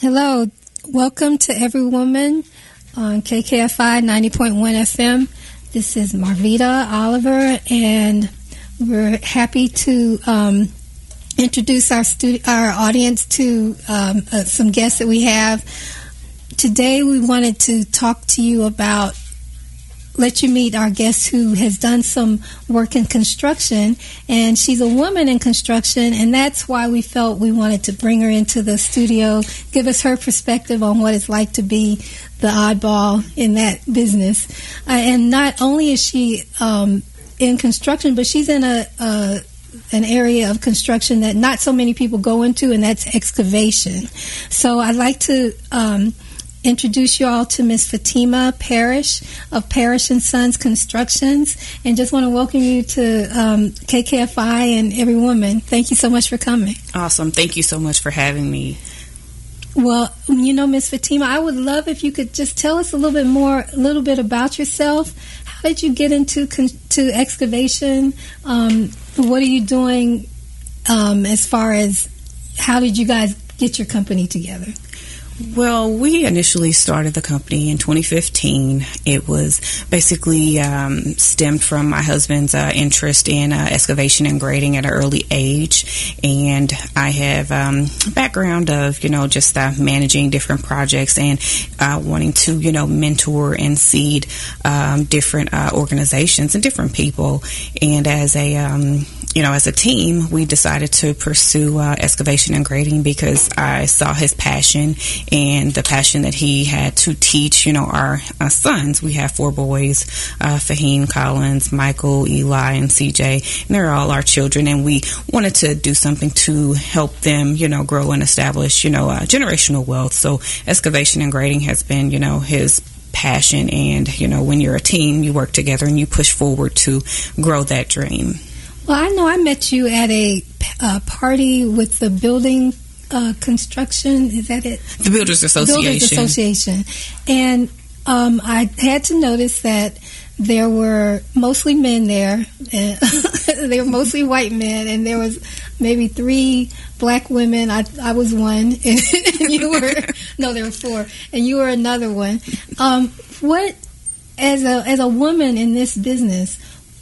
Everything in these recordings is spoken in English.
Hello, welcome to Every Woman on KKFI 90.1 FM. This is Marvita Oliver, and we're happy to introduce our audience to some guests that we have. Today we wanted to talk to you about, let you meet our guest who has done some work in construction, and she's a woman in construction, and that's why we felt we wanted to bring her into the studio, give us her perspective on what it's like to be the oddball in that business. And not only is she in construction, but she's in an area of construction that not so many people go into, and that's excavation. So I'd like to introduce you all to Miss Fatima Parrish of Parrish & Sons Constructions, and just want to welcome you to KKFI and Every Woman. Thank you so much for coming. Awesome. Thank you so much for having me. Well, Miss Fatima, I would love if you could just tell us a little bit about yourself. How did you get into to excavation? What are you doing as far as how did you guys get your company together? Well, we initially started the company in 2015. It was basically stemmed from my husband's interest in excavation and grading at an early age. And I have a background of, just managing different projects and wanting to, mentor and seed different organizations and different people. And as a team, we decided to pursue excavation and grading because I saw his passion and the passion that he had to teach, our sons. We have 4 boys, Fahim, Collins, Michael, Eli, and CJ, and they're all our children, and we wanted to do something to help them, grow and establish, generational wealth. So excavation and grading has been, his passion, and, when you're a team, you work together and you push forward to grow that dream. Well, I know I met you at a party with the building construction. Is that it? The Builders Association. Builders Association. And I had to notice that there were mostly men there. They were mostly white men, and there was maybe 3 black women. I was one, and you were, no, there were 4, and you were another one. What, as a woman in this business,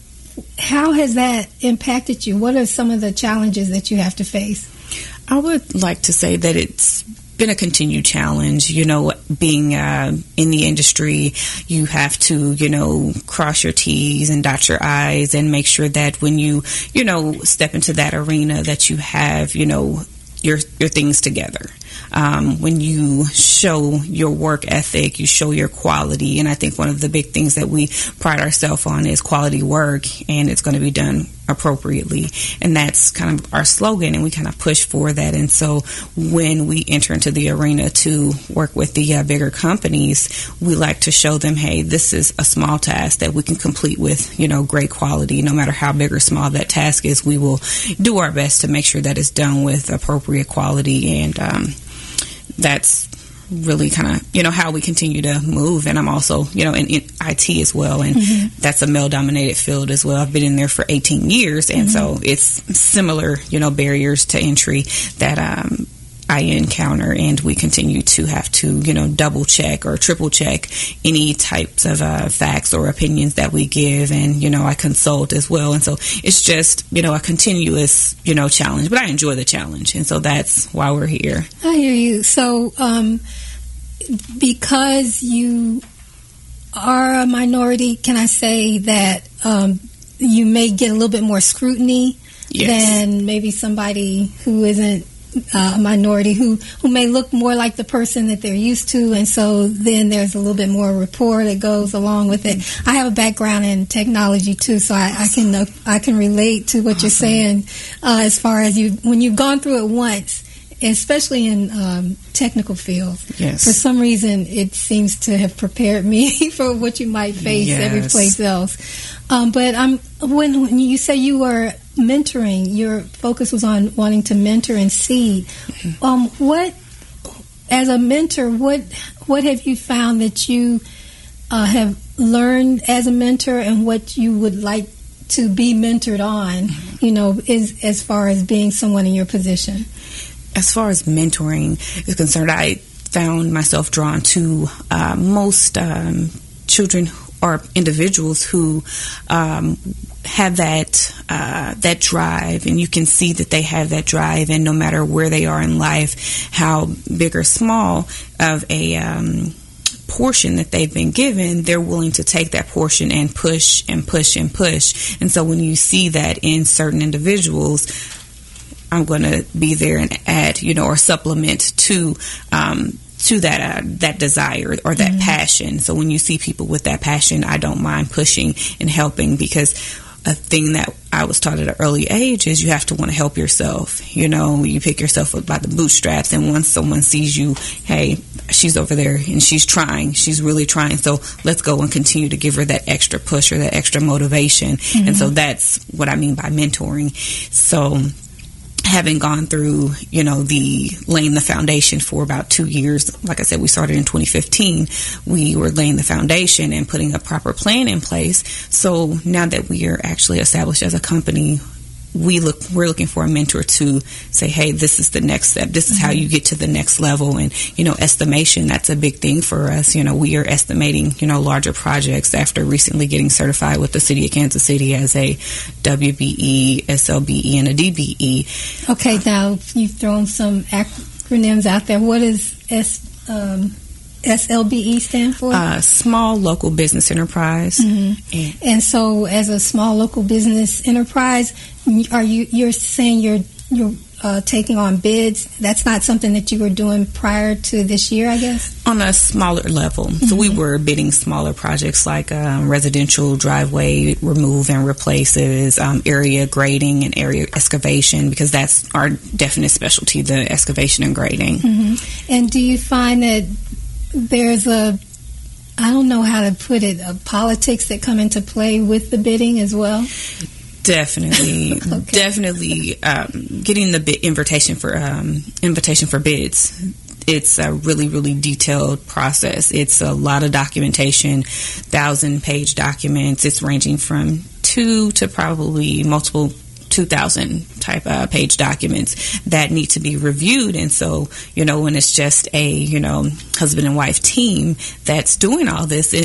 how has that impacted you? What are some of the challenges that you have to face? I would like to say that it's been a continued challenge. Being in the industry, you have to, cross your T's and dot your I's and make sure that when you, step into that arena that you have, your things together. When you show your work ethic, you show your quality, and I think one of the big things that we pride ourselves on is quality work, and it's going to be done appropriately, and that's kind of our slogan, and we kind of push for that. And so when we enter into the arena to work with the bigger companies, we like to show them, hey, this is a small task that we can complete with, great quality. No matter how big or small that task is, we will do our best to make sure that it's done with appropriate quality, and that's really kind of, how we continue to move. And I'm also, in IT as well, and that's a male-dominated field as well. I've been in there for 18 years, and so it's similar, barriers to entry that I encounter, and we continue to have to, double check or triple check any types of facts or opinions that we give, and, I consult as well. And so it's just, a continuous, challenge, but I enjoy the challenge, and so that's why we're here. I hear you. So, because you are a minority, can I say that you may get a little bit more scrutiny than maybe somebody who isn't a minority, who may look more like the person that they're used to, and so then there's a little bit more rapport that goes along with it. I have a background in technology too, so I can relate to what you're saying as far as when you've gone through it once, especially in technical fields. Yes. For some reason, it seems to have prepared me for what you might face every place else. But when you say you were mentoring, your focus was on wanting to mentor and seed. What, as a mentor, what have you found that you have learned as a mentor, and what you would like to be mentored on, is as far as being someone in your position? As far as mentoring is concerned, I found myself drawn to most children or individuals who have that drive, and you can see that they have that drive, and no matter where they are in life, how big or small of a portion that they've been given, they're willing to take that portion and push and push and push. And so when you see that in certain individuals, I'm going to be there and add, or supplement to that desire or that passion. So when you see people with that passion, I don't mind pushing and helping, because a thing that I was taught at an early age is you have to want to help yourself. You pick yourself up by the bootstraps, and once someone sees you, hey, she's over there and she's trying, she's really trying, so let's go and continue to give her that extra push or that extra motivation. And so that's what I mean by mentoring. So having gone through, the laying the foundation for about 2 years, like I said, we started in 2015. We were laying the foundation and putting a proper plan in place. So now that we are actually established as a company, we're looking for a mentor to say, hey, this is the next step. This is how you get to the next level. And, estimation, that's a big thing for us. We are estimating, larger projects after recently getting certified with the City of Kansas City as a WBE, SLBE, and a DBE. Okay, now you've thrown some acronyms out there. What does SLBE stand for? Small Local Business Enterprise. And so as a small local business enterprise, you're saying you're taking on bids? That's not something that you were doing prior to this year, I guess? On a smaller level. So we were bidding smaller projects like residential driveway remove and replaces, area grading and area excavation, because that's our definite specialty, the excavation and grading. And do you find that there's I don't know how to put it, politics that come into play with the bidding as well? Definitely, definitely. Getting the invitation for bids. It's a really, really detailed process. It's a lot of documentation, 1,000-page documents. It's ranging from 2 to probably multiple 2,000 type page documents that need to be reviewed. And so, when it's just a husband and wife team that's doing all this,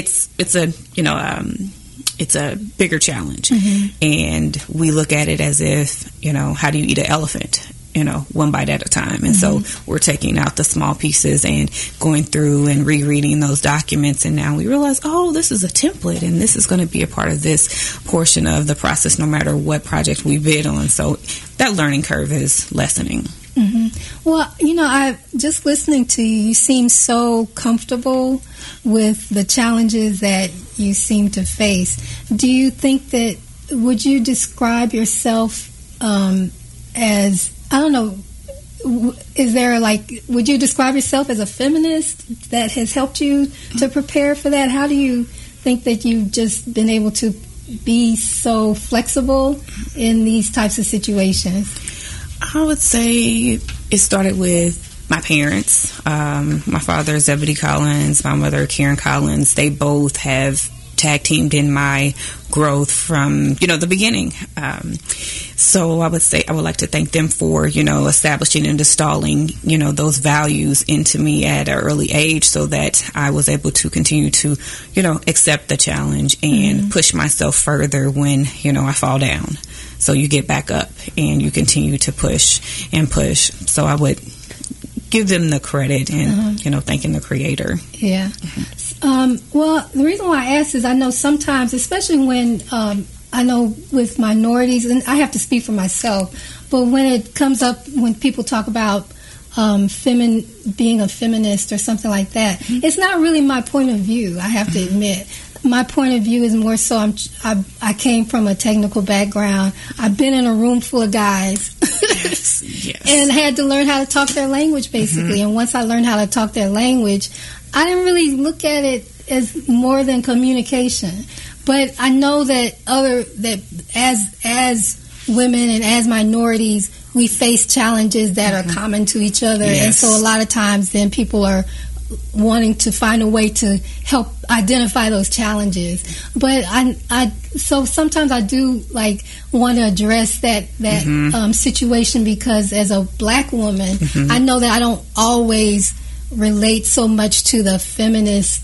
it's a bigger challenge. And we look at it as if, how do you eat an elephant? One bite at a time. And so we're taking out the small pieces and going through and rereading those documents. And now we realize, oh, this is a template, and this is going to be a part of this portion of the process no matter what project we bid on. So that learning curve is lessening. Well, I just listening to you, you seem so comfortable with the challenges that you seem to face. Do you think that, would you describe yourself as, I don't know, would you describe yourself as a feminist that has helped you to prepare for that? How do you think that you've just been able to be so flexible in these types of situations? I would say it started with my parents. My father, Zebedee Collins, my mother, Karen Collins. They both have tag teamed in my growth from, the beginning. So I would say I would like to thank them for, establishing and installing, those values into me at an early age so that I was able to continue to, accept the challenge and push myself further when, I fall down. So you get back up and you continue to push and push. So I would give them the credit and, thanking the Creator. Yeah. Well, the reason why I ask is I know sometimes, especially when I know with minorities, and I have to speak for myself, but when it comes up, when people talk about being a feminist or something like that, it's not really my point of view, I have to admit. My point of view is more so I came from a technical background. I've been in a room full of guys yes. and had to learn how to talk their language, basically. And once I learned how to talk their language, I didn't really look at it as more than communication. But I know that as women and as minorities, we face challenges that are common to each other. Yes. And so a lot of times then people are wanting to find a way to help identify those challenges. But so sometimes I do want to address that situation, because as a black woman, I know that I don't always relate so much to the feminist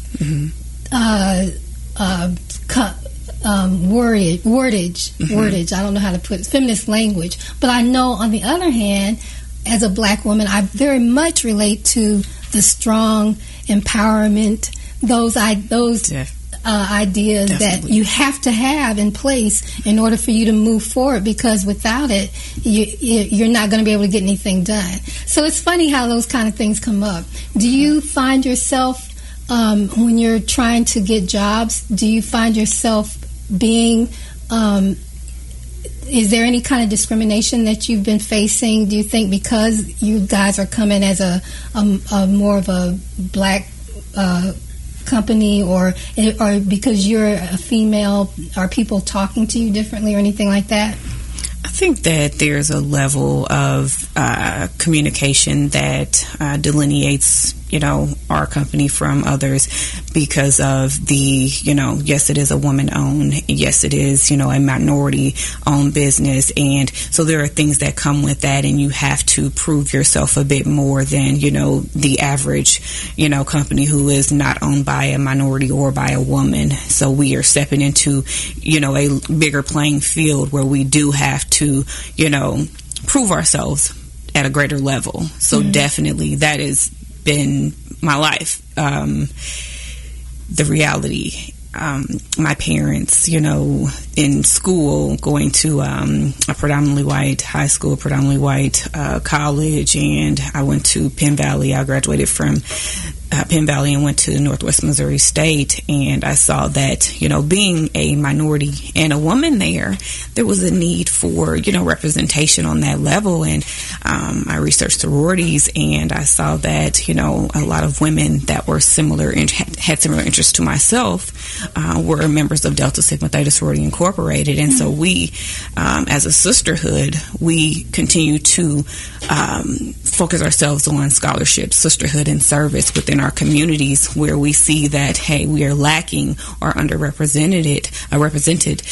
wordage. I don't know how to put it, feminist language. But I know, on the other hand, as a black woman, I very much relate to the strong empowerment, those ideas Definitely. that you have to have in place in order for you to move forward, because without it, you're not going to be able to get anything done. So it's funny how those kind of things come up. Do you find yourself, when you're trying to get jobs, do you find yourself being, is there any kind of discrimination that you've been facing? Do you think because you guys are coming as a more of a black company, or because you're a female, are people talking to you differently or anything like that? I think that there's a level of communication that delineates, our company from others because of the, yes, it is a woman-owned. Yes, it is, a minority-owned business. And so there are things that come with that, and you have to prove yourself a bit more than, the average, company who is not owned by a minority or by a woman. So we are stepping into, a bigger playing field where we do have to, prove ourselves at a greater level. So definitely that has been my life. The reality, my parents, in school, going to a predominantly white high school, predominantly white college, and I went to Penn Valley. I graduated from Penn Valley and went to Northwest Missouri State, and I saw that, being a minority and a woman there was a need for, representation on that level. And I researched sororities, and I saw that, a lot of women that were similar and had similar interests to myself were members of Delta Sigma Theta Sorority Incorporated. And so we, as a sisterhood, we continue to focus ourselves on scholarship, sisterhood, and service within our communities, where we see that, hey, we are lacking or underrepresented, represented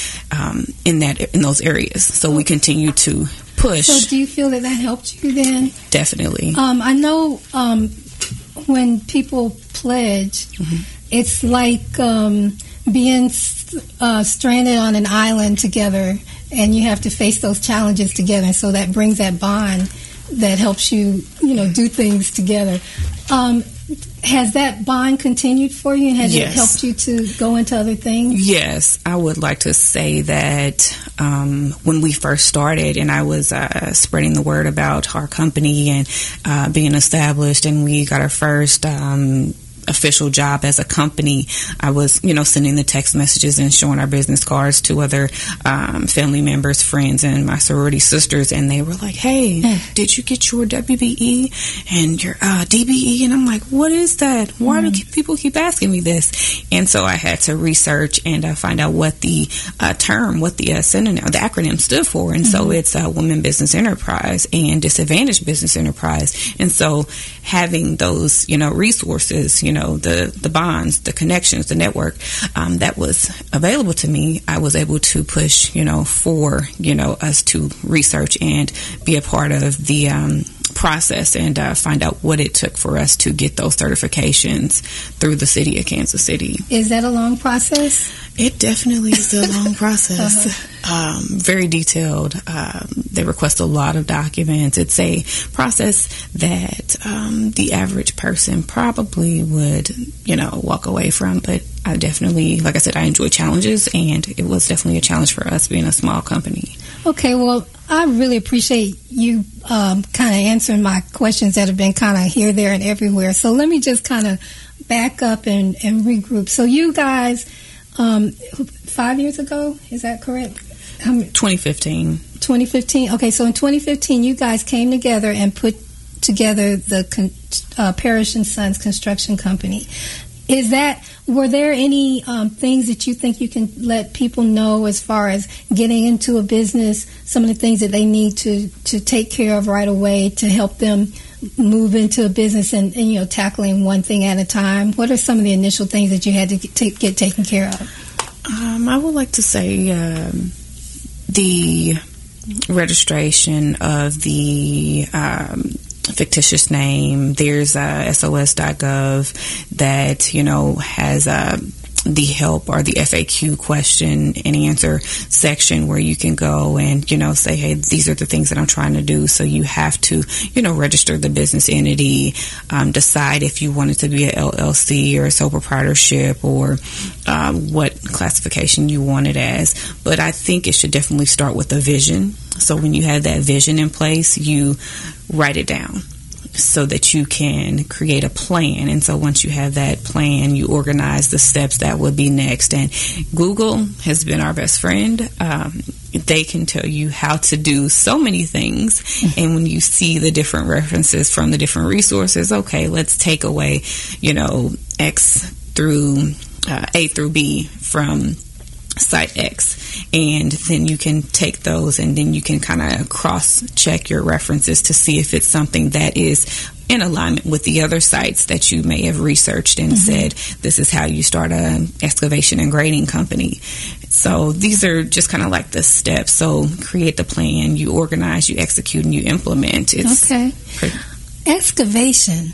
in those areas. So we continue to push. So do you feel that helped you then? Definitely. I know when people pledge, it's like being stranded on an island together, and you have to face those challenges together. And so that brings that bond that helps you, do things together. Has that bond continued for you, and has it helped you to go into other things? Yes, I would like to say that when we first started, and I was spreading the word about our company and being established, and we got our first official job as a company, I was, sending the text messages and showing our business cards to other family members, friends, and my sorority sisters, and they were like, hey, did you get your WBE and your DBE? And I'm like, what is that? Why do people keep asking me this? And so I had to research and find out what the term, what the synonym, the acronym stood for. And so it's Women Business Enterprise and Disadvantaged Business Enterprise. And so having those, resources, the bonds, the connections, the network that was available to me, I was able to push, for, us to research and be a part of the process and find out what it took for us to get those certifications through the city of Kansas City. Is that a long process? It definitely is a long process. Very detailed. They request a lot of documents. It's a process that the average person probably would, walk away from. But I definitely, like I said, I enjoy challenges, and it was definitely a challenge for us being a small company. Okay, well, I really appreciate you kind of answering my questions that have been kind of here, there, and everywhere. So let me just kind of back up and regroup. So you guys, 5 years ago, is that correct? 2015. 2015. Okay, so in 2015, you guys came together and put together the Parrish & Sons Construction Company. Were there any things that you think you can let people know as far as getting into a business, some of the things that they need to take care of right away to help them move into a business and tackling one thing at a time? What are some of the initial things that you had to get taken care of? I would like to say the registration of the fictitious name. There's SOS.gov that, you know, has the help or the FAQ question and answer section where you can go and, you know, say, hey, these are the things that I'm trying to do. So you have to, you know, register the business entity, decide if you want it to be an LLC or a sole proprietorship, or what classification you want it as. But I think it should definitely start with a vision. So when you have that vision in place, you write it down so that you can create a plan. And so once you have that plan, you organize the steps that would be next. And Google has been our best friend. They can tell you how to do so many things. And when you see the different references from the different resources, okay, let's take away, you know, X through A through B from site X, and then you can take those and then you can kind of cross check your references to see if it's something that is in alignment with the other sites that you may have researched and said, this is how you start an excavation and grading company. So these are just kind of like the steps. So create the plan, you organize, you execute, and you implement. It's excavation.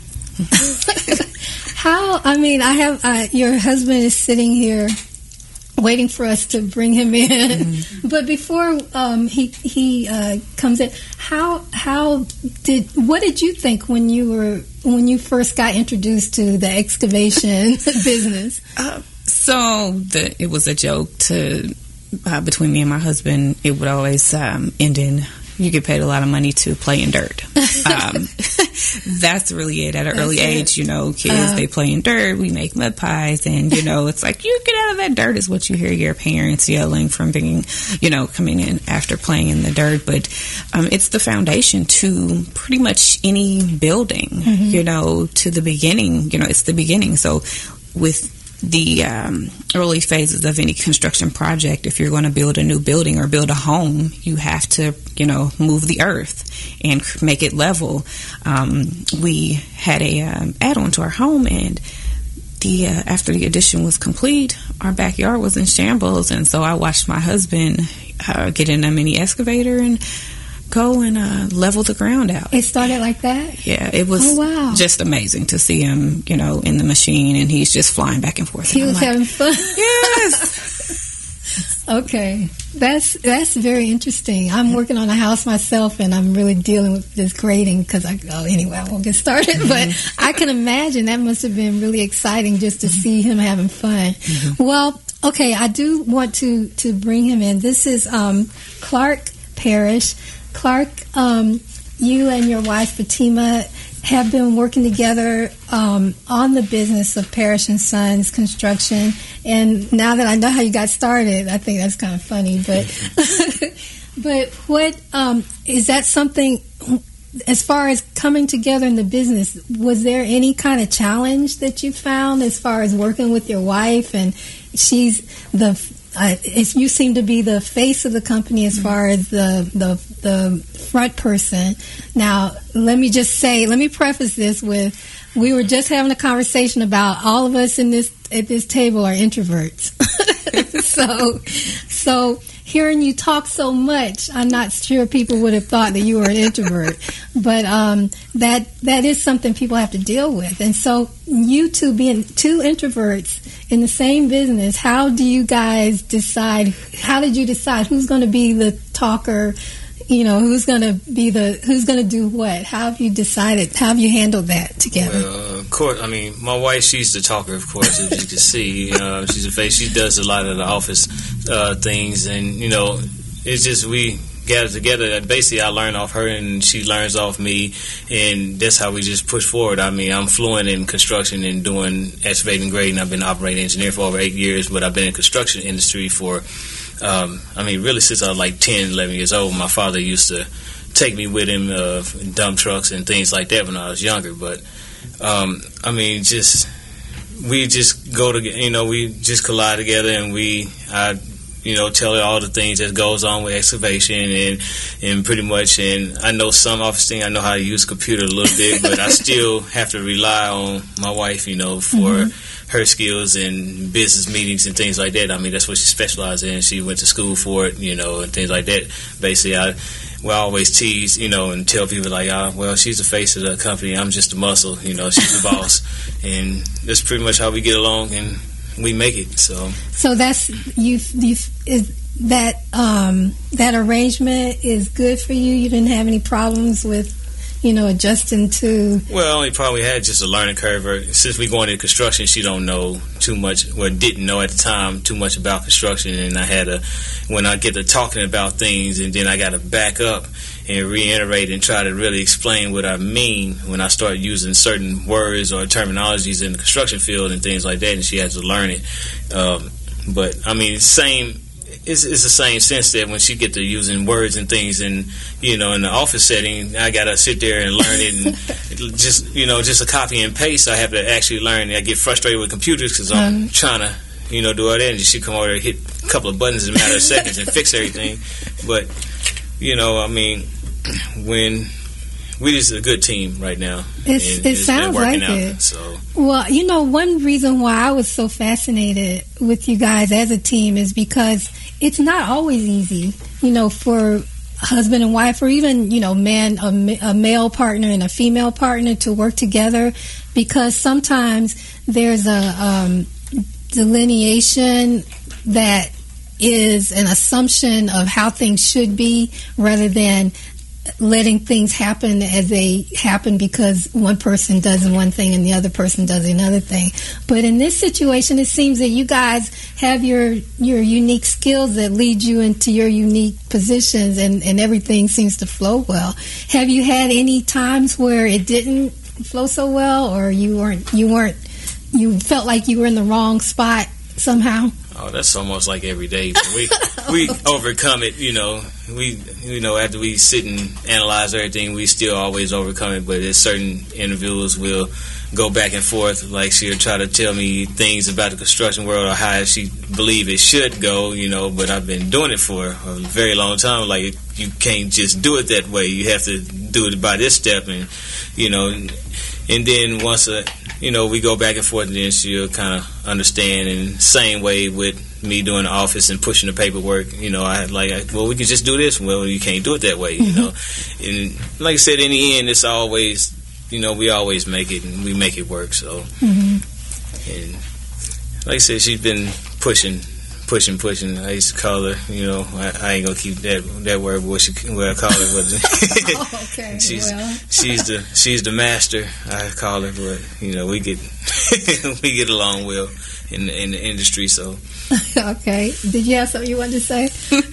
How, I mean, I have, your husband is sitting here waiting for us to bring him in. But before he comes in, what did you think when you first got introduced to the excavation business? So it was a joke between me and my husband. It would always end in, you get paid a lot of money to play in dirt. That's really it. At an early age, you know, kids, they play in dirt. We make mud pies, and, you know, it's like, you get out of that dirt is what you hear your parents yelling from being, you know, coming in after playing in the dirt. But it's the foundation to pretty much any building, you know, to the beginning. You know, it's the beginning. So with the early phases of any construction project, if you're going to build a new building or build a home, you have to, you know, move the earth and make it level. We had a add-on to our home, and after the addition was complete, our backyard was in shambles, and so I watched my husband get in a mini excavator and go and level the ground out. It started like that? Yeah, it was just amazing to see him, you know, in the machine, and he's just flying back and forth. He was having fun. Yes. Okay, that's very interesting. I'm working on a house myself, and I'm really dealing with this grading because anyway, I won't get started. But I can imagine that must have been really exciting just to see him having fun. Well, okay, I do want to bring him in. This is Clark Parrish. Clark, you and your wife Fatima have been working together on the business of Parrish & Sons Construction, and now that I know how you got started, I think that's kind of funny. But what is that something? As far as coming together in the business, was there any kind of challenge that you found as far as working with your wife? And she's you seem to be the face of the company as far as the front person. Now, let me preface this with, we were just having a conversation about all of us at this table are introverts. So hearing you talk so much, I'm not sure people would have thought that you were an introvert. But that is something people have to deal with. And so you two being two introverts in the same business, how do you guys decide? How did you decide who's going to be the talker? You know, who's going to do what? How have you decided? How have you handled that together? Well, of course, I mean, my wife, she's the talker, of course, as you can see. She's a face. She does a lot of the office things, and, you know, it's just we gather together. And basically, I learn off her, and she learns off me, and that's how we just push forward. I mean, I'm fluent in construction and doing excavating and grading. I've been an operating engineer for over 8 years, but I've been in the construction industry for really since I was like 10, 11 years old. My father used to take me with him in dump trucks and things like that when I was younger. But, we just go together, you know, we just collide together, and I tell her all the things that goes on with excavation and pretty much, and I know some office thing. I know how to use a computer a little bit, but I still have to rely on my wife, you know, for her skills in business meetings and things like that. I mean, that's what she specializes in. She went to school for it, you know, and things like that. Basically, we always tease, and tell people like, well, she's the face of the company. I'm just the muscle. She's the boss, and that's pretty much how we get along, and we make it. So that's that arrangement is good for you. You didn't have any problems with adjusting to. Well, only problem we had just a learning curve. Since we going into construction, she don't know too much, or didn't know at the time too much about construction, and when I get to talking about things, and then I got to back up and reiterate and try to really explain what I mean when I start using certain words or terminologies in the construction field and things like that, and she has to learn it. But I mean, it's the same sense that when she get to using words and things, and in the office setting, I gotta sit there and learn it, and just a copy and paste. I have to actually learn. I get frustrated with computers because I'm trying to do all that, and she come over there, hit a couple of buttons in a matter of seconds and fix everything. But I mean, when we just a good team right now. It sounds like it. So. Well, one reason why I was so fascinated with you guys as a team is because it's not always easy, for husband and wife, or even, a male partner and a female partner to work together, because sometimes there's a delineation that is an assumption of how things should be, rather than letting things happen as they happen because one person does one thing and the other person does another thing. But in this situation, it seems that you guys have your unique skills that lead you into your unique positions, and everything seems to flow well. Have you had any times where it didn't flow so well, or you felt like you were in the wrong spot somehow? Oh, that's almost like every day. But we overcome it, We after we sit and analyze everything, we still always overcome it. But there's certain individuals will go back and forth. Like she'll try to tell me things about the construction world or how she believe it should go, But I've been doing it for a very long time. Like you can't just do it that way. You have to do it by this step, and and then once we go back and forth, and then she'll kind of understand. And same way with me doing the office and pushing the paperwork, well, we can just do this. Well, you can't do it that way, And like I said, in the end, it's always, we always make it, and we make it work. So, and like I said, she's been pushing. I used to call her, I ain't gonna keep that word, what I call her, but okay. she's the master, I call her, but we get we get along well in the industry. So okay, did you have something you wanted to say?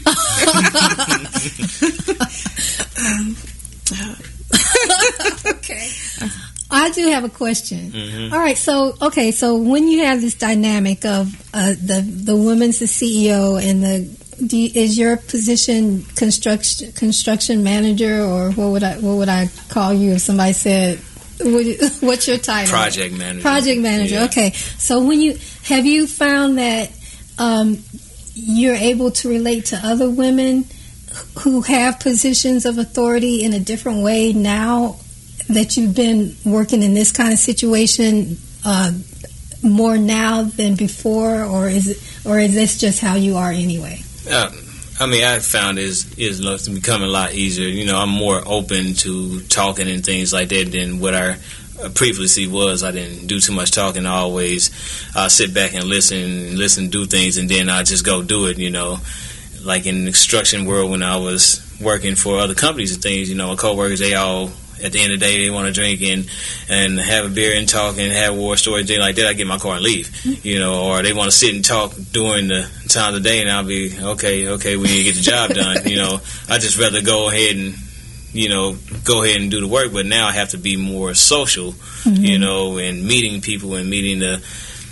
Okay. I do have a question. Mm-hmm. All right, so when you have this dynamic of the woman's the CEO and is your position construction manager, or what would I call you if somebody said, what's your title? Project manager. Project manager. Yeah. Okay, so have you found that you're able to relate to other women who have positions of authority in a different way now that you've been working in this kind of situation, more now than before, or is this just how you are anyway? I found is becoming a lot easier. I'm more open to talking and things like that than what I previously was. I didn't do too much talking. I always sit back and listen, do things, and then I just go do it. Like in the construction world, when I was working for other companies and things, my coworkers, they all, at the end of the day, they want to drink and have a beer and talk and have war stories, things like that. I get in my car and leave, or they want to sit and talk during the time of the day, and I'll be, okay, we need to get the job done. I just rather go ahead and, and do the work. But now I have to be more social, mm-hmm. And meeting people and meeting the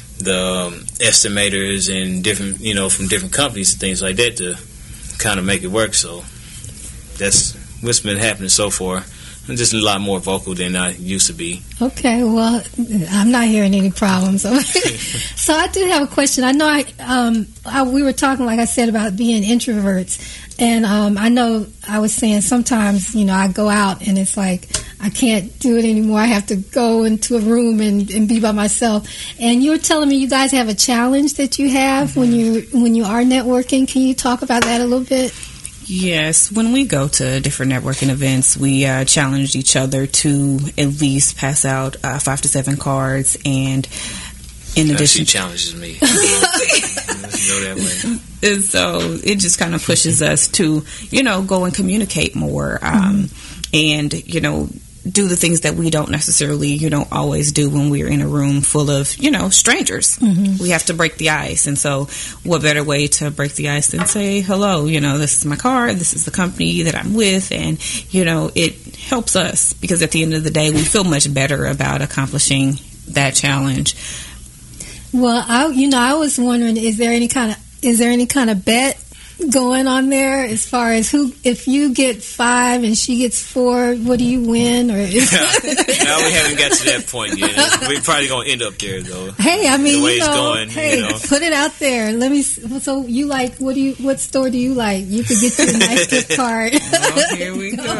estimators and different, from different companies and things like that to kind of make it work. So that's what's been happening so far. I'm just a lot more vocal than I used to be. Okay, well, I'm not hearing any problems. So I do have a question. I know we were talking, like I said, about being introverts, and I know I was saying sometimes, I go out and it's like I can't do it anymore. I have to go into a room and be by myself. And you were telling me you guys have a challenge that you have mm-hmm. when you are networking. Can you talk about that a little bit? Yes, when we go to different networking events, we challenge each other to at least pass out 5 to 7 cards, and in addition, she challenges me. Let's go that way. And so it just kind of pushes us to, go and communicate more, and do the things that we don't necessarily, always do when we're in a room full of, strangers. Mm-hmm. We have to break the ice. And so what better way to break the ice than say, hello, this is my card, this is the company that I'm with. And, it helps us because at the end of the day, we feel much better about accomplishing that challenge. Well, I was wondering, is there any kind of bet going on there as far as if you get 5 and she gets 4, what do you win? Or no, we haven't got to that point yet. We're probably going to end up there, though. Hey, I mean, the way it's going, put it out there. Let me. So you like what store do you like? You could get you a nice gift card. Oh, here we go.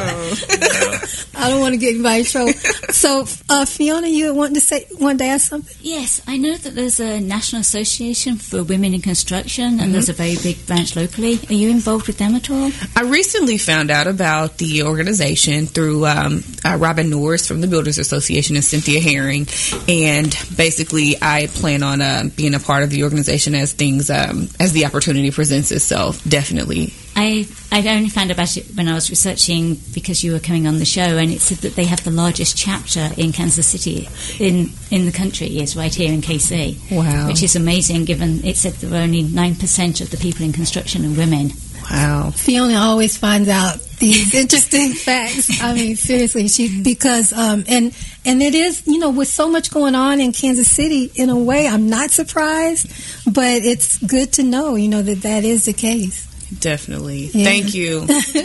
I don't want to get anybody in trouble. So, Fiona, you wanted to ask something? Yes, I know that there's a National Association for Women in Construction, and there's a very big branch locally. Are you involved with them at all? I recently found out about the organization through Robin Norris from the Builders Association and Cynthia Herring, and basically I plan on being a part of the organization as the opportunity presents itself. Definitely. I only found about it when I was researching because you were coming on the show, and it said that they have the largest chapter in Kansas City in the country. Is right here in KC. Wow, which is amazing. Given it said there were only 9% of the people in construction are women. Wow, Fiona always finds out these interesting facts. I mean, seriously, because and it is with so much going on in Kansas City. In a way, I'm not surprised, but it's good to know that is the case. Definitely. Yeah. Thank you.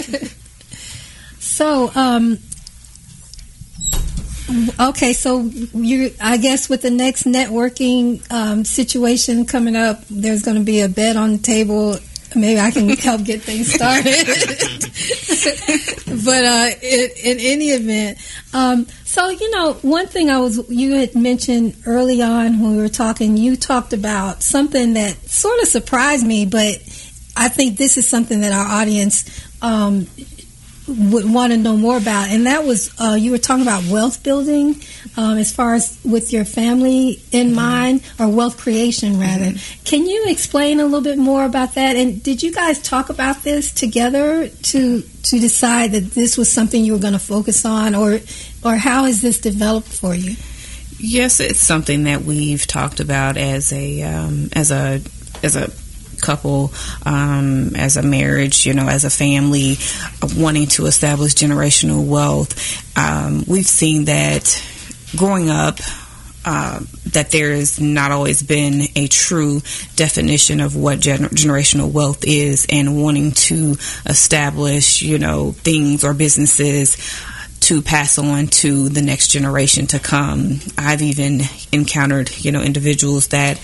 So, okay, so I guess with the next networking situation coming up, there's going to be a bet on the table. Maybe I can help get things started. But in any event, so one thing you had mentioned early on when we were talking, you talked about something that sort of surprised me, but I think this is something that our audience would want to know more about, and that was you were talking about wealth building as far as with your family in mind, or wealth creation rather. Can you explain a little bit more about that? And did you guys talk about this together to decide that this was something you were going to focus on, or how has this developed for you? Yes, it's something that we've talked about as a couple, as a marriage, as a family, wanting to establish generational wealth. We've seen that growing up, that there has not always been a true definition of what generational wealth is, and wanting to establish, things or businesses to pass on to the next generation to come. I've even encountered, individuals that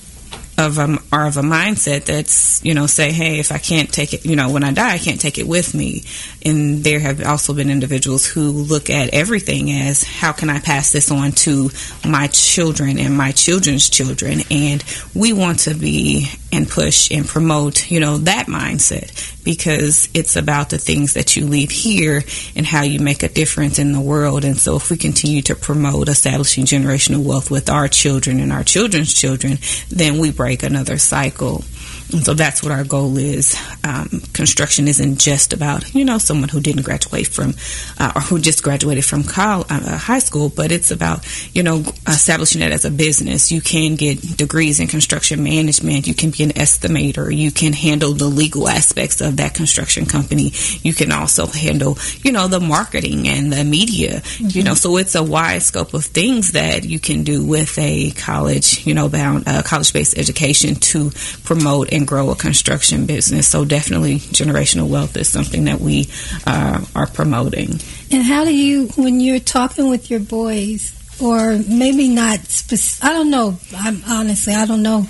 are of a mindset that's, say, hey, if I can't take it, when I die, I can't take it with me. And there have also been individuals who look at everything as, how can I pass this on to my children and my children's children? And we want to be and push and promote, that mindset, because it's about the things that you leave here and how you make a difference in the world. And so if we continue to promote establishing generational wealth with our children and our children's children, then we break another cycle. And so that's what our goal is. Construction isn't just about, someone who didn't graduate from, or who just graduated from high school, but it's about, establishing it as a business. You can get degrees in construction management. You can be an estimator. You can handle the legal aspects of that construction company. You can also handle, the marketing and the media, so it's a wide scope of things that you can do with a college, college-based education to promote and grow a construction business. So definitely generational wealth is something that we are promoting. And how do you, when you're talking with your boys, or maybe not I don't know, I don't know,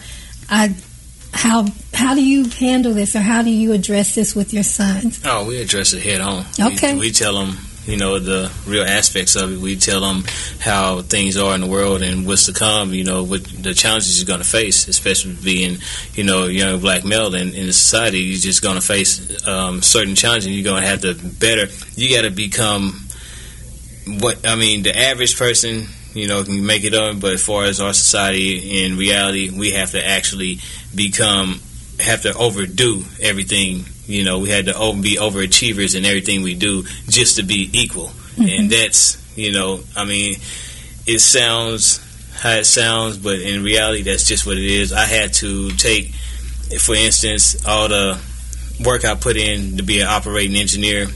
how do you handle this, or how do you address this with your sons? Oh, we address it head on. Okay. We tell them, the real aspects of it. We tell them how things are in the world and what's to come, what the challenges you're going to face, especially being, a young black male in the society. You're just going to face certain challenges. You're going to have to better. You got to become the average person, can make it up, but as far as our society, in reality, we have to actually have to overdo everything. We had to be overachievers in everything we do just to be equal. Mm-hmm. And that's, it sounds how it sounds, but in reality, that's just what it is. I had to take, for instance, all the work I put in to be an operating engineer.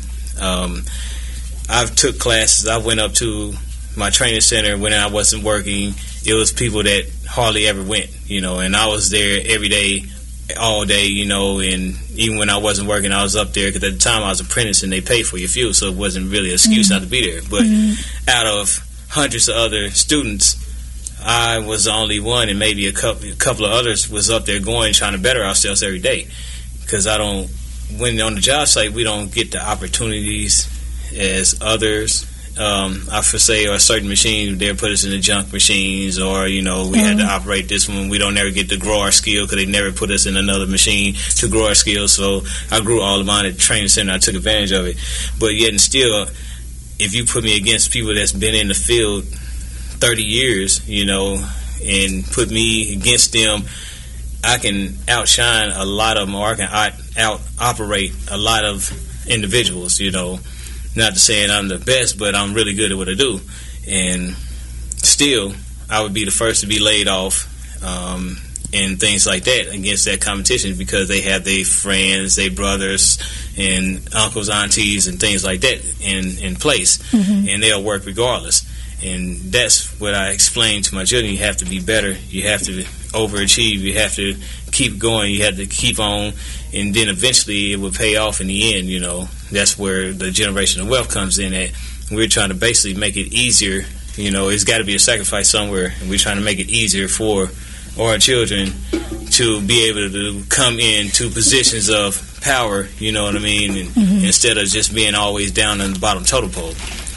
I've took classes. I went up to my training center when I wasn't working. It was people that hardly ever went, and I was there every day, all day, and even when I wasn't working, I was up there because at the time I was apprentice and they paid for your fuel, so it wasn't really an excuse not to be there. But out of hundreds of other students, I was the only one, and maybe a couple of others was up there trying to better ourselves every day. Because when on the job site, we don't get the opportunities as others. I for say, or certain machines, they'll put us in the junk machines, or we had to operate this one. We don't ever get to grow our skill because they never put us in another machine to grow our skills. So I grew all of mine at the training center. I took advantage of it, but yet and still, if you put me against people that's been in the field 30 years, and put me against them, I can outshine a lot of them, or I can out-operate a lot of individuals, Not to say I'm the best, but I'm really good at what I do. And still, I would be the first to be laid off and things like that against that competition because they have their friends, their brothers, and uncles, aunties, and things like that in place. Mm-hmm. And they'll work regardless. And that's what I explain to my children. You have to be better. You have to overachieve. You have to keep going. You have to keep on. And then eventually it will pay off in the end, That's where the generational wealth comes in at. We're trying to basically make it easier. It's got to be a sacrifice somewhere. And we're trying to make it easier for our children to be able to come into positions of power, you know what I mean? And instead of just being always down in the bottom totem pole.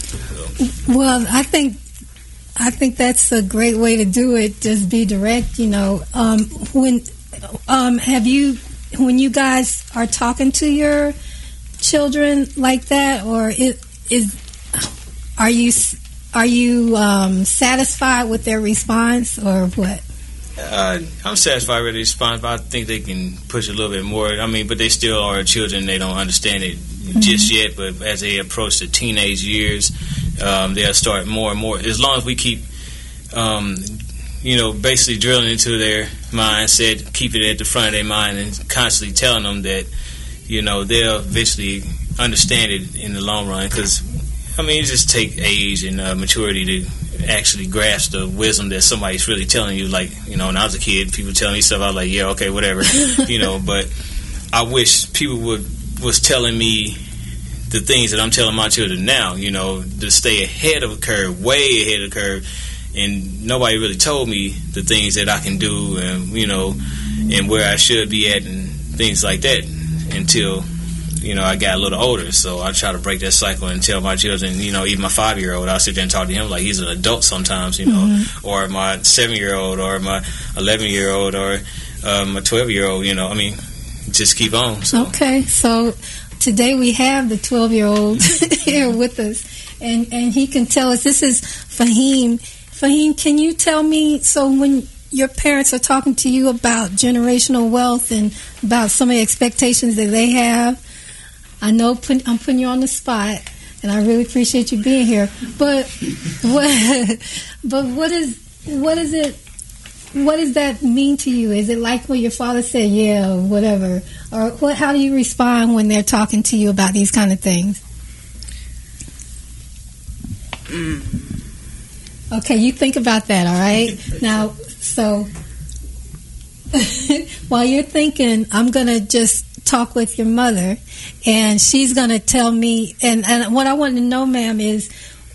Well, I think that's a great way to do it. Just be direct. When you guys are talking to your children like that, or are you satisfied with their response, or what? I'm satisfied with the response, but I think they can push a little bit more. But they still are children. They don't understand it just yet. But as they approach the teenage years, they'll start more and more. As long as we keep, basically drilling into their mindset, keep it at the front of their mind, and constantly telling them that, they'll eventually understand it in the long run. Because, it just take age and maturity to actually grasp the wisdom that somebody's really telling you. Like, when I was a kid, people telling me stuff, I was like, yeah, okay, whatever, But I wish people was telling me the things that I'm telling my children now, to stay ahead of the curve, way ahead of the curve. And nobody really told me the things that I can do and, and where I should be at and things like that until, I got a little older. So I try to break that cycle and tell my children, even my 5-year-old, I'll sit there and talk to him like he's an adult sometimes, or my 7-year-old or my 11-year-old or my 12-year-old, just keep on. So. Okay, so today we have the 12-year-old here with us, and he can tell us. This is Fahim. Fahim, can you tell me, so when your parents are talking to you about generational wealth and about some of the expectations that they have, I know I'm putting you on the spot, and I really appreciate you being here, but what does that mean to you? Is it like what your father said, yeah, or whatever? Or how do you respond when they're talking to you about these kind of things? Okay, you think about that, all right? Now, so while you're thinking, I'm going to just talk with your mother, and she's going to tell me, and what I want to know, ma'am, is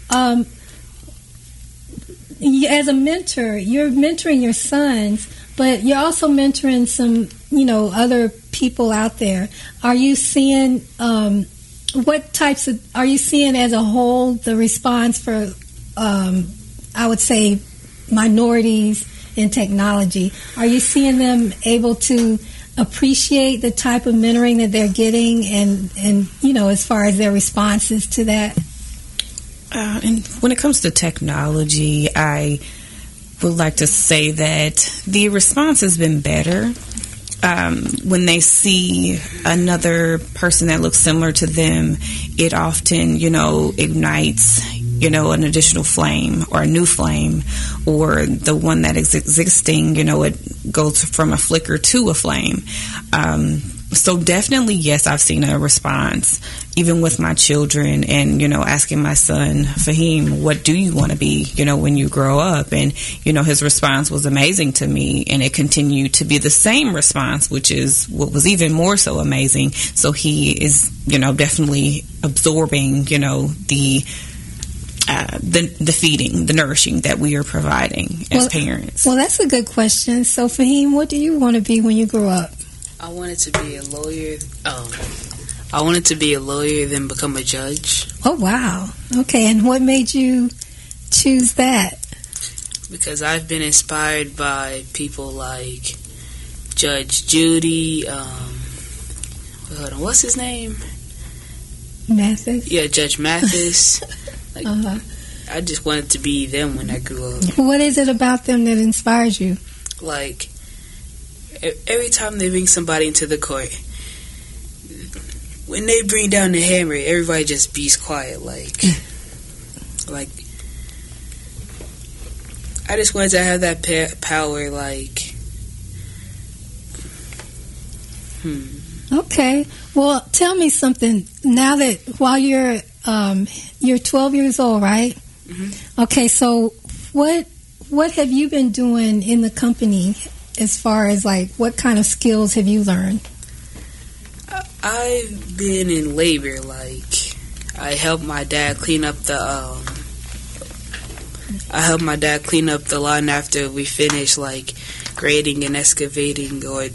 as a mentor, you're mentoring your sons, but you're also mentoring some, other people out there. Are you seeing what types of are you seeing as a whole the response for? I would say minorities in technology. Are you seeing them able to appreciate the type of mentoring that they're getting, and as far as their responses to that? And when it comes to technology, I would like to say that the response has been better. When they see another person that looks similar to them, it often, ignites, an additional flame or a new flame, or the one that is existing, it goes from a flicker to a flame. So definitely, yes, I've seen a response, even with my children, and, asking my son, Fahim, what do you want to be, when you grow up? And, his response was amazing to me, and it continued to be the same response, which is what was even more so amazing. So he is, definitely absorbing, the feeding, the nourishing that we are providing as parents. Well, that's a good question. So, Fahim, what do you want to be when you grow up? I wanted to be a lawyer. I wanted to be a lawyer, then become a judge. Oh, wow. Okay, and what made you choose that? Because I've been inspired by people like Judge Judy. Hold on, what's his name? Mathis? Yeah, Judge Mathis. I just wanted to be them when I grew up. What is it about them that inspires you? Like, every time they bring somebody into the court, when they bring down the hammer, everybody just beats quiet. Like, I just wanted to have that power. Like, Okay. Well, tell me something. Now that while you're 12 years old, right? Mm-hmm. Okay. So what have you been doing in the company? As far as what kind of skills have you learned? I've been in labor. Like, I helped my dad clean up the lawn after we finished grading and excavating, or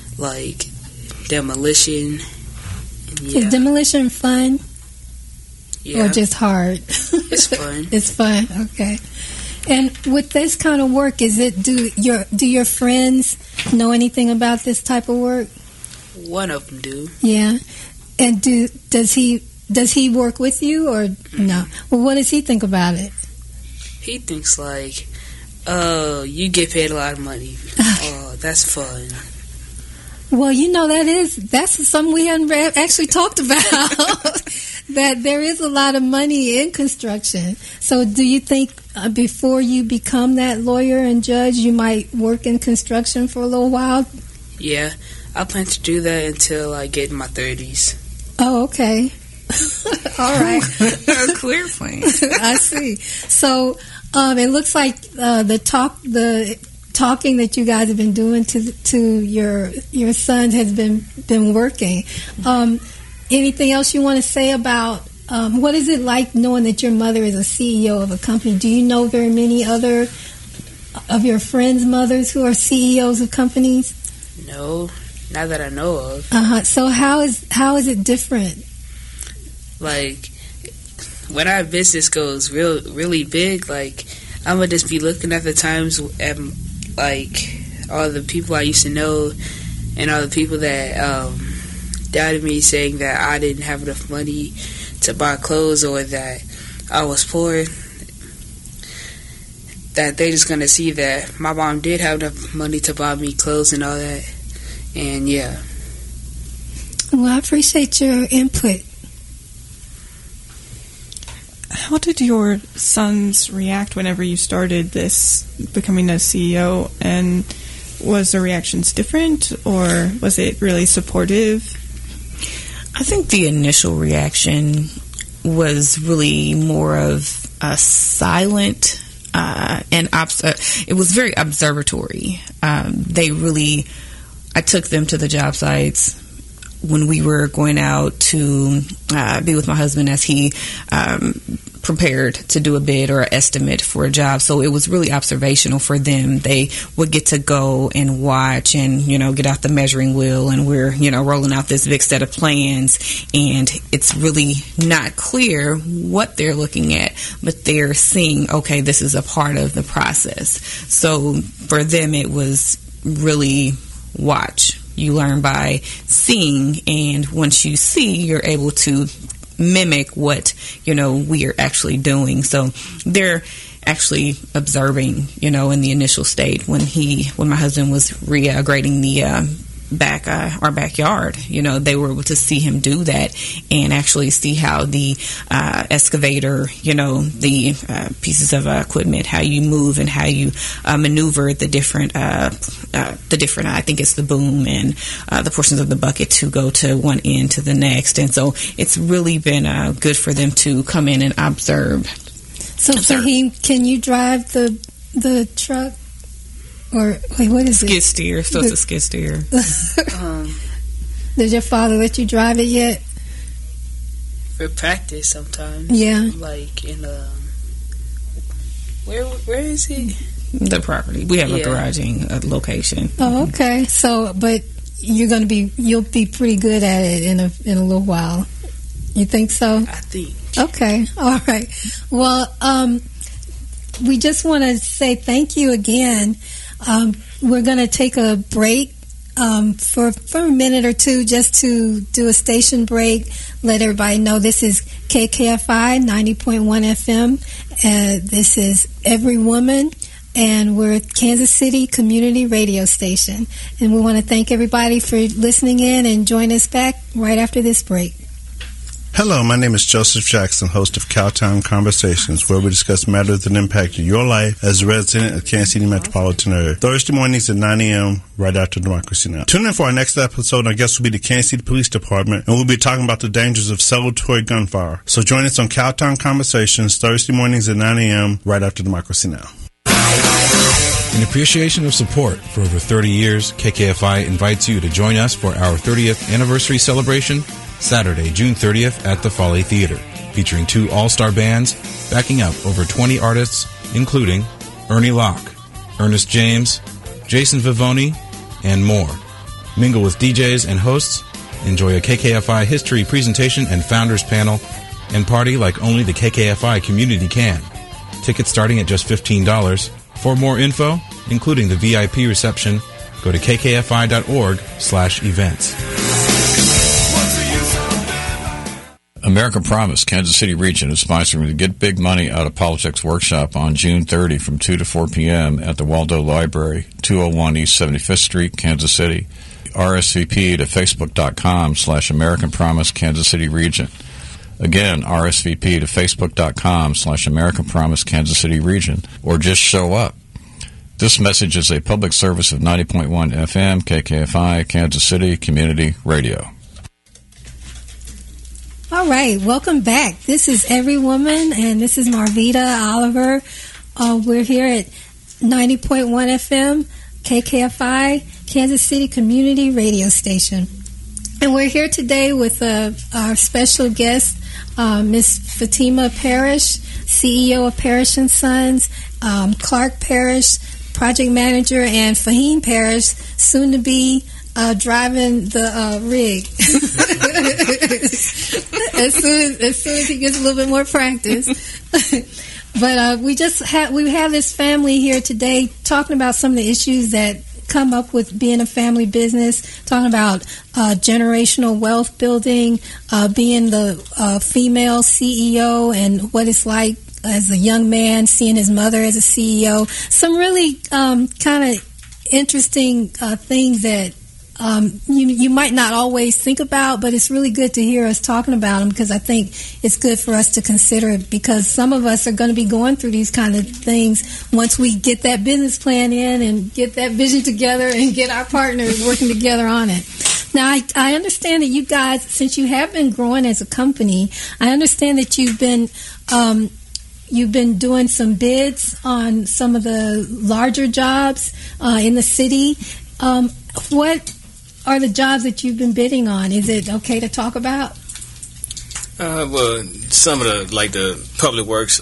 demolition. Yeah. Is demolition fun? Yeah. Or just hard? It's fun. It's fun. Okay. And with this kind of work, do your friends know anything about this type of work? One of them do. Yeah. And does he work with you or no? Well, what does he think about it? He thinks you get paid a lot of money. Oh, that's fun. Well, that's something we hadn't actually talked about. That there is a lot of money in construction. So do you think before you become that lawyer and judge, you might work in construction for a little while? Yeah, I plan to do that until I get in my 30s. Oh, okay. All right. Clear plan. I see. So it looks like the talking that you guys have been doing to your son has been working. Anything else you want to say about what is it like knowing that your mother is a CEO of a company? Do you know very many other of your friends' mothers who are CEOs of companies? No, not that I know of. So how is it different? When our business goes really big, I'm gonna just be looking at the times at all the people I used to know and all the people that doubted me, saying that I didn't have enough money to buy clothes or that I was poor, that they're just going to see that my mom did have enough money to buy me clothes and all that. And yeah. Well, I appreciate your input. How did your sons react whenever you started this, becoming a CEO? And was the reactions different, or was it really supportive? I think the initial reaction was really more of a silent and it was very observatory. I took them to the job sites when we were going out to be with my husband as he prepared to do a bid or an estimate for a job. So it was really observational for them. They would get to go and watch and, get out the measuring wheel, and we're, rolling out this big set of plans, and it's really not clear what they're looking at, but they're seeing, okay, this is a part of the process. So for them, it was really watch. You learn by seeing, and once you see, you're able to mimic what we are actually doing. So they're actually observing in the initial state when my husband was grading the our backyard. They were able to see him do that and actually see how the excavator, the pieces of equipment, how you move and how you maneuver the different I think it's the boom and the portions of the bucket to go to one end to the next. And so it's really been good for them to come in and observe. So Fahim, can you drive the truck? Or wait, what is it? Skid steer. So it's a skid steer. Did your father let you drive it yet? For practice, sometimes. Yeah. Like in where is he? The property. We have a garaging location. Oh, okay. So, but you'll be pretty good at it in a little while. You think so? I think. Okay. All right. Well, we just want to say thank you again. We're going to take a break for a minute or two just to do a station break, let everybody know this is KKFI 90.1 FM. This is Every Woman, and we're at Kansas City Community Radio Station. And we want to thank everybody for listening in and join us back right after this break. Hello, my name is Joseph Jackson, host of Cowtown Conversations, where we discuss matters that impact your life as a resident of Kansas City metropolitan area. Thursday mornings at 9 a.m., right after Democracy Now! Tune in for our next episode. Our guest will be the Kansas City Police Department, and we'll be talking about the dangers of celebratory gunfire. So join us on Cowtown Conversations, Thursday mornings at 9 a.m., right after Democracy Now! In appreciation of support for over 30 years, KKFI invites you to join us for our 30th anniversary celebration, Saturday, June 30th at the Folly Theater, featuring 2 all-star bands backing up over 20 artists, including Ernie Locke, Ernest James, Jason Vivoni, and more. Mingle with DJs and hosts, enjoy a KKFI history presentation and founders panel, and party like only the KKFI community can. Tickets starting at just $15. For more info, including the VIP reception, go to kkfi.org/events. American Promise, Kansas City Region, is sponsoring the Get Big Money Out of Politics workshop on June 30 from 2 to 4 p.m. at the Waldo Library, 201 East 75th Street, Kansas City. RSVP to facebook.com/American Promise Kansas City Region. Again, RSVP to facebook.com/American Promise Kansas City Region, or just show up. This message is a public service of 90.1 FM, KKFI, Kansas City Community Radio. All right, welcome back. This is Every Woman, and this is Marvita Oliver. We're here at 90.1 FM, KKFI, Kansas City Community Radio Station. And we're here today with our special guest, Miss Fatima Parrish, CEO of Parrish & Sons, Clark Parrish, project manager, and Fahim Parrish, soon to be driving the rig. as soon as he gets a little bit more practice. But we have this family here today talking about some of the issues that come up with being a family business, talking about generational wealth building, being the female CEO, and what it's like as a young man seeing his mother as a CEO. Some really kind of interesting things that you might not always think about, but it's really good to hear us talking about them, because I think it's good for us to consider it, because some of us are going to be going through these kind of things once we get that business plan in and get that vision together and get our partners working together on it. Now, I understand that you guys, since you have been growing as a company, I understand that you've been doing some bids on some of the larger jobs in the city. What are the jobs that you've been bidding on? Is it okay to talk about? Well, some of the public works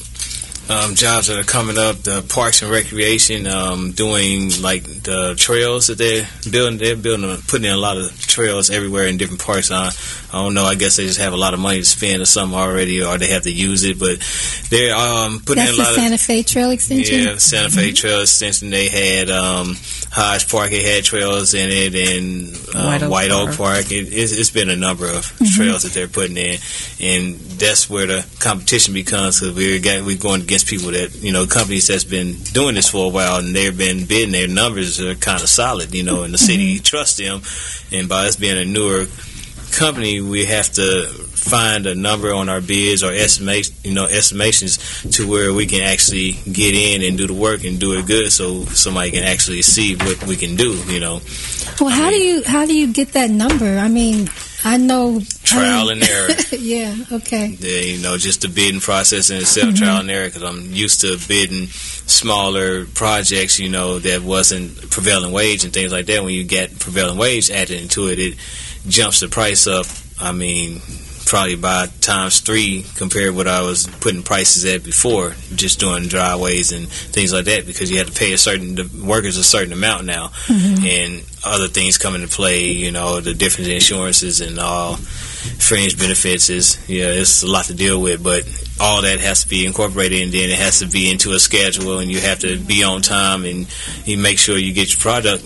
jobs that are coming up, the parks and recreation, doing like the trails that they're building. They're putting in a lot of trails everywhere in different parks. I don't know. I guess they just have a lot of money to spend or something already, or they have to use it. But they're putting in a lot of Santa Fe Trail Extension. Yeah, Santa Fe Trail Extension. They had Hodge Park. It had trails in it, and White Oak Park. It's been a number of trails that they're putting in, and that's where the competition becomes, because we're going against people that, companies that's been doing this for a while, and they've been bidding. Their numbers are kind of solid, and the city trusts them. And by us being a newer company, we have to find a number on our bids or estimations to where we can actually get in and do the work and do it good, so somebody can actually see what we can do. Well, how do you get that number? I mean, I know trial and error. Yeah. Okay. Yeah, just the bidding process in itself, trial and error. Because I'm used to bidding smaller projects, that wasn't prevailing wage and things like that. When you get prevailing wage added into it, it jumps the price up. I mean, probably by times 3 compared to what I was putting prices at before, just doing driveways and things like that, because you have to pay the workers a certain amount now, and other things come into play, the different insurances and all, fringe benefits it's a lot to deal with, but all that has to be incorporated, and then it has to be into a schedule, and you have to be on time, and you make sure you get your product,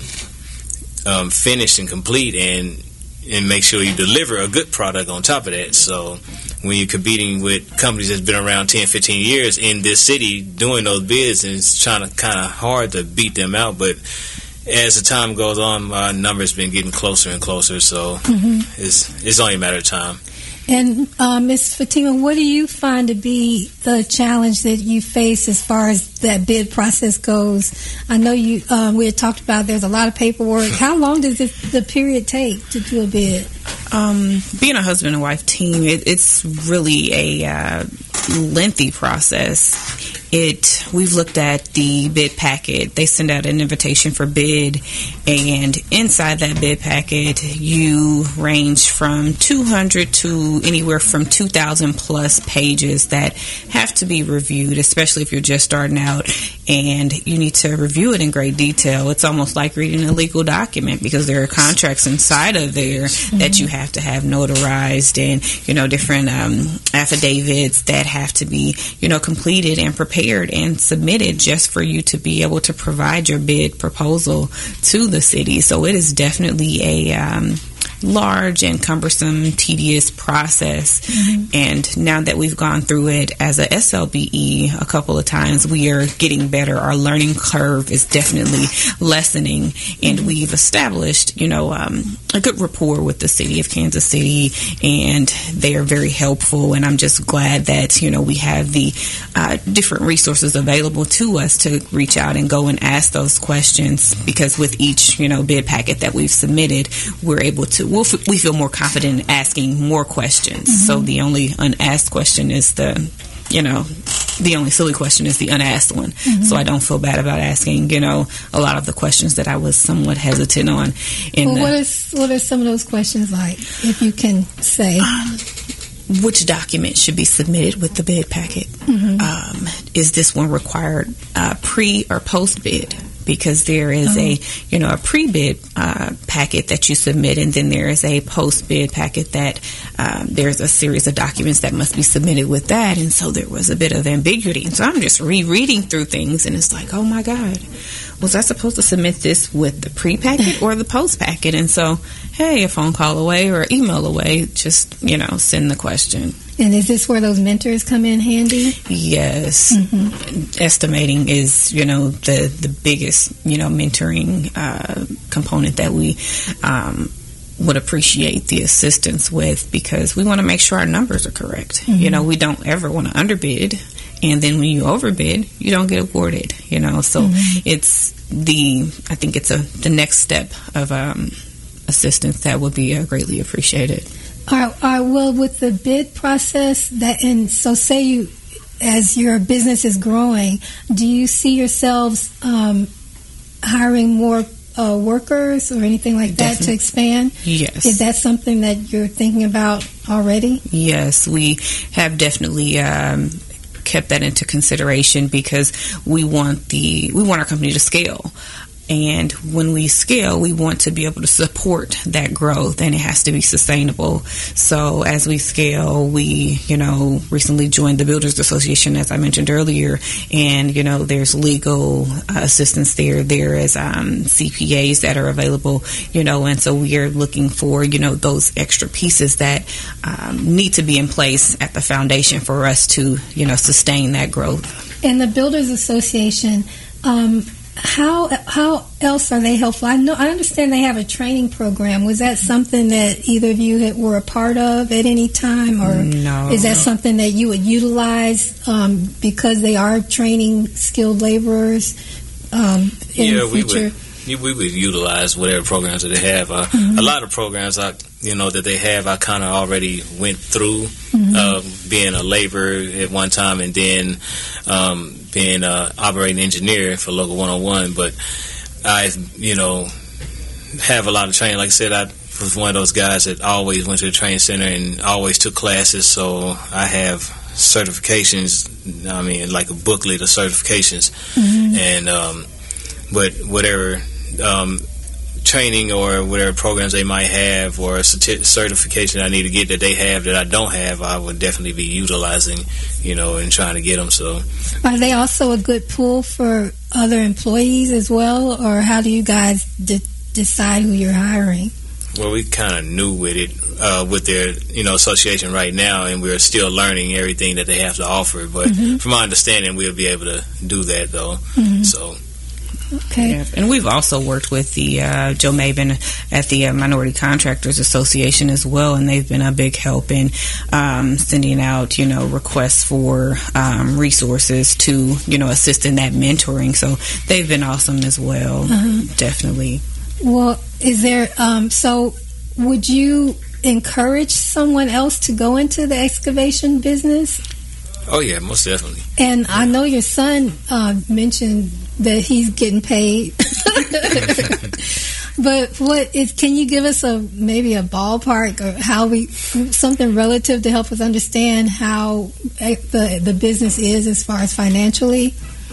finished and complete, and make sure you deliver a good product on top of that. So when you're competing with companies that's been around 10, 15 years in this city doing those bids, and it's kind of hard to beat them out. But as the time goes on, my number's been getting closer and closer, so it's only a matter of time. And Ms. Fatima, what do you find to be the challenge that you face as far as that bid process goes? I know we had talked about there's a lot of paperwork. How long does the period take to do a bid? Being a husband and wife team, it's really a lengthy process. We've looked at the bid packet. They send out an invitation for bid, and inside that bid packet, you range from 200 to anywhere from 2,000 plus pages that have to be reviewed, especially if you're just starting out, and you need to review it in great detail. It's almost like reading a legal document, because there are contracts inside of there that you have to have notarized, and different affidavits that have to be completed and prepared and submitted just for you to be able to provide your bid proposal to the city. So it is definitely a large and cumbersome, tedious process. And now that we've gone through it as a SLBE a couple of times, we are getting better. Our learning curve is definitely lessening, and we've established, a good rapport with the city of Kansas City, and they are very helpful. And I'm just glad that, we have the different resources available to us to reach out and go and ask those questions, because with each, bid packet that we've submitted, we're able to, we feel more confident in asking more questions. So the only unasked question is the only silly question is the unasked one. So I don't feel bad about asking, a lot of the questions that I was somewhat hesitant on. What are some of those questions like, if you can say? Which document should be submitted with the bid packet? Is this one required pre or post bid? Because there is a pre-bid packet that you submit, and then there is a post-bid packet that there's a series of documents that must be submitted with that. And so there was a bit of ambiguity. And so I'm just rereading through things, and it's like, oh my God, was I supposed to submit this with the pre-packet or the post-packet? And so, hey, a phone call away or email away, just, send the question. And is this where those mentors come in handy? Yes. Estimating is, the biggest, mentoring component that we would appreciate the assistance with, because we want to make sure our numbers are correct. We don't ever want to underbid. And then when you overbid, you don't get awarded, So it's I think it's the next step of assistance that would be greatly appreciated. Well, with the bid process, so say you, as your business is growing, do you see yourselves hiring more workers or anything like that to expand? Yes. Is that something that you're thinking about already? Yes, we have definitely kept that into consideration because we want our company to scale. And when we scale, we want to be able to support that growth, and it has to be sustainable. So as we scale, we, recently joined the Builders Association, as I mentioned earlier, and, there's legal assistance there. There is CPAs that are available, and so we are looking for, those extra pieces that need to be in place at the foundation for us to, sustain that growth. And the Builders Association, how else are they helpful? I understand they have a training program. Was that something that either of you were a part of at any time, or no, is that something that you would utilize because they are training skilled laborers in the future? We would utilize whatever programs that they have. A lot of programs that they have, I kind of already went through, being a laborer at one time, and then being an operating engineer for Local 101. But I, have a lot of training. Like I said, I was one of those guys that always went to the training center and always took classes. So I have certifications. I mean, like a booklet of certifications, and but whatever training or whatever programs they might have, or a certification I need to get that they have that I don't have, I would definitely be utilizing, and trying to get them. So, are they also a good pool for other employees as well, or how do you guys decide who you're hiring? Well, we kind of knew with it, with their, association right now, and we're still learning everything that they have to offer. But from my understanding, we'll be able to do that, though. So. Okay. Yeah. And we've also worked with the Joe Maben at the Minority Contractors Association as well, and they've been a big help in sending out, requests for resources to, assist in that mentoring. So they've been awesome as well. Definitely. Well, is there, so would you encourage someone else to go into the excavation business? Oh, yeah, most definitely. And I know your son mentioned that he's getting paid. But can you give us maybe a ballpark, or something relative to help us understand how the business is as far as financially?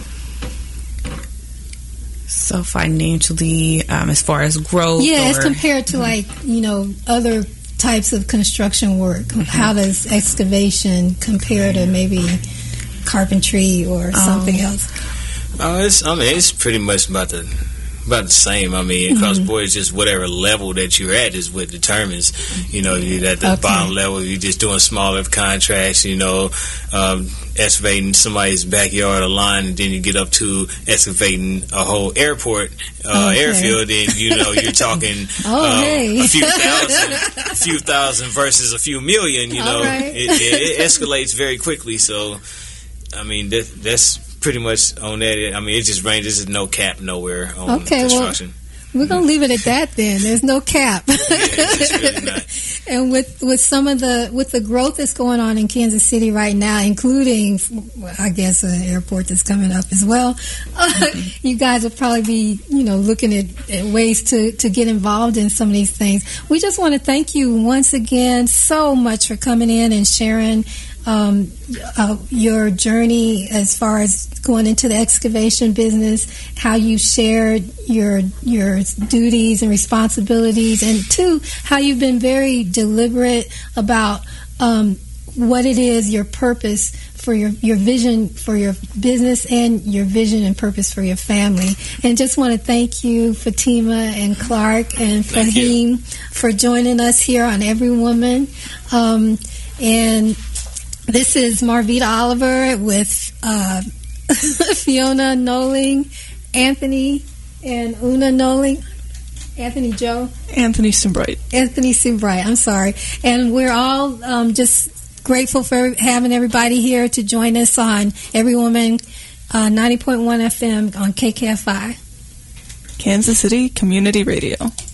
So financially, as far as growth? Yeah, as compared to other types of construction work. How does excavation compare to maybe carpentry or something else? It's pretty much about the same. I mean, across the board, it's just whatever level that you're at is what determines. You're at the bottom level, you're just doing smaller contracts, excavating somebody's backyard or line, and then you get up to excavating a whole airport, airfield, and you're talking a few thousand versus a few million. It escalates very quickly. So, I mean, that's pretty much on that. I mean, it just ranges. There's no cap nowhere on construction. Well, we're gonna leave it at that then. There's no cap. It's really not. And with the growth that's going on in Kansas City right now, including, I guess, an airport that's coming up as well, you guys will probably be, looking at ways to get involved in some of these things. We just want to thank you once again so much for coming in and sharing your journey as far as going into the excavation business, how you shared your duties and responsibilities, and two, how you've been very deliberate about what it is, your purpose for your vision for your business and your vision and purpose for your family. And just want to thank you, Fatima and Clark and Fahim, for joining us here on Every Woman. And this is Marvita Oliver with Fiona Noling, Anthony and Una Noling. Anthony Simbright, I'm sorry. And we're all just grateful for having everybody here to join us on Every Woman 90.1 FM on KKFI. Kansas City Community Radio.